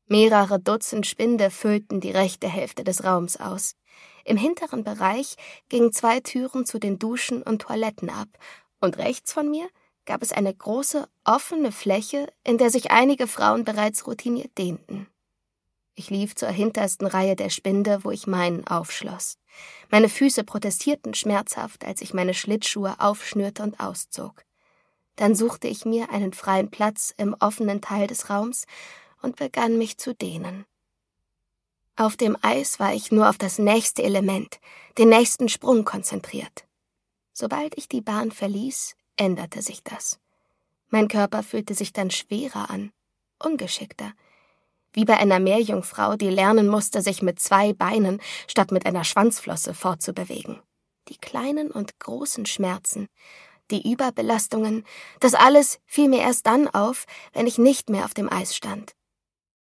Mehrere Dutzend Spinde füllten die rechte Hälfte des Raums aus. Im hinteren Bereich gingen 2 Türen zu den Duschen und Toiletten ab, und rechts von mir gab es eine große, offene Fläche, in der sich einige Frauen bereits routiniert dehnten. Ich lief zur hintersten Reihe der Spinde, wo ich meinen aufschloss. Meine Füße protestierten schmerzhaft, als ich meine Schlittschuhe aufschnürte und auszog. Dann suchte ich mir einen freien Platz im offenen Teil des Raums und begann mich zu dehnen. Auf dem Eis war ich nur auf das nächste Element, den nächsten Sprung konzentriert. Sobald ich die Bahn verließ, änderte sich das. Mein Körper fühlte sich dann schwerer an, ungeschickter, wie bei einer Meerjungfrau, die lernen musste, sich mit 2 Beinen statt mit einer Schwanzflosse fortzubewegen. Die kleinen und großen Schmerzen, die Überbelastungen, das alles fiel mir erst dann auf, wenn ich nicht mehr auf dem Eis stand.